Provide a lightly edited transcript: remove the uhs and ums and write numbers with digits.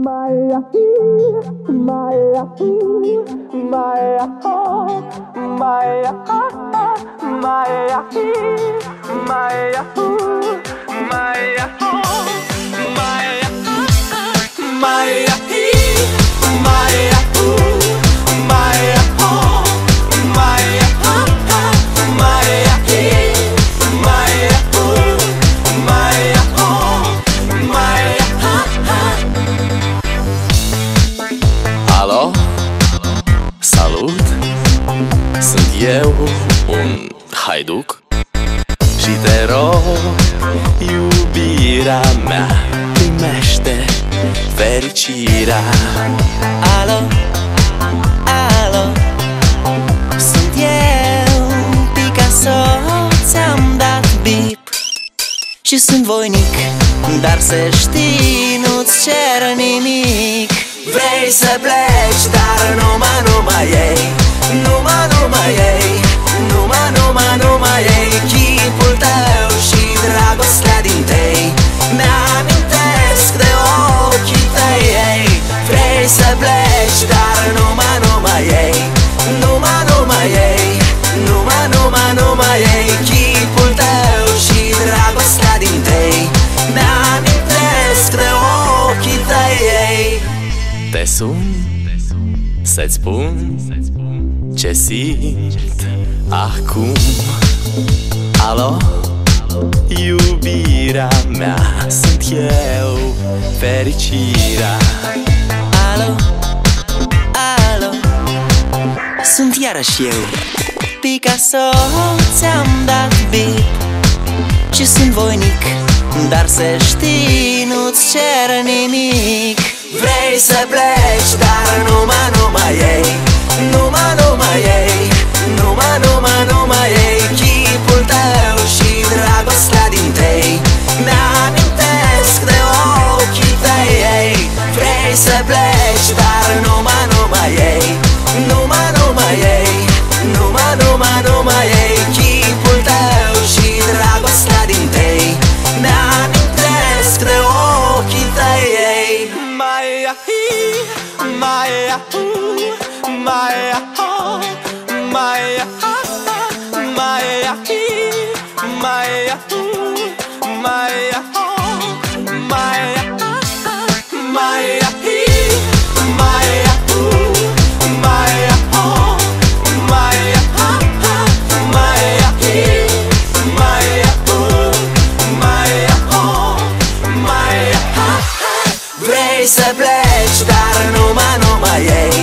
Maya, Maya, Maya, Maya, Maya, Maya, Maya, Alo, salut, sunt eu, un haiduc și te rog, iubirea mea, primește fericirea. Alo, alo, sunt eu, Picasso, ți-am dat bip și sunt voinic, dar să știi, nu-ți cer nimic. Vrei să pleci, dar numai ei, numai ei, numai ei, chipul tău și dragostea din tei mi-amintesc de ochii tăi, ei. Vrei să pleci, dar numai ei, numai ei, numai ei, chipul tău și dragostea din tei mi-amintesc de ochii tăi, ei. Te sun să-ți spun ce simt acum. Alo, iubirea mea, sunt eu, fericirea. Alo, alo, sunt iarăși eu, Picasso, ți-am dat bip și sunt voinic, dar să știi, nu-ți cer nimic. Vrei să pleci, dar numai ei, numai ei, numai ei, chipul tău și dragostea din tei mi-amintesc de ochii tăi, ei. Vrei să pleci, dar numai ei, numai ei, numai ei, chipul tău și dragostea din tei mi-amintesc de ochii tăi, ei. Maya, Maya, Maya, Maya, Maya, Maya, Maya, Maya, Maya, Vrei să pleci, dar numai ei,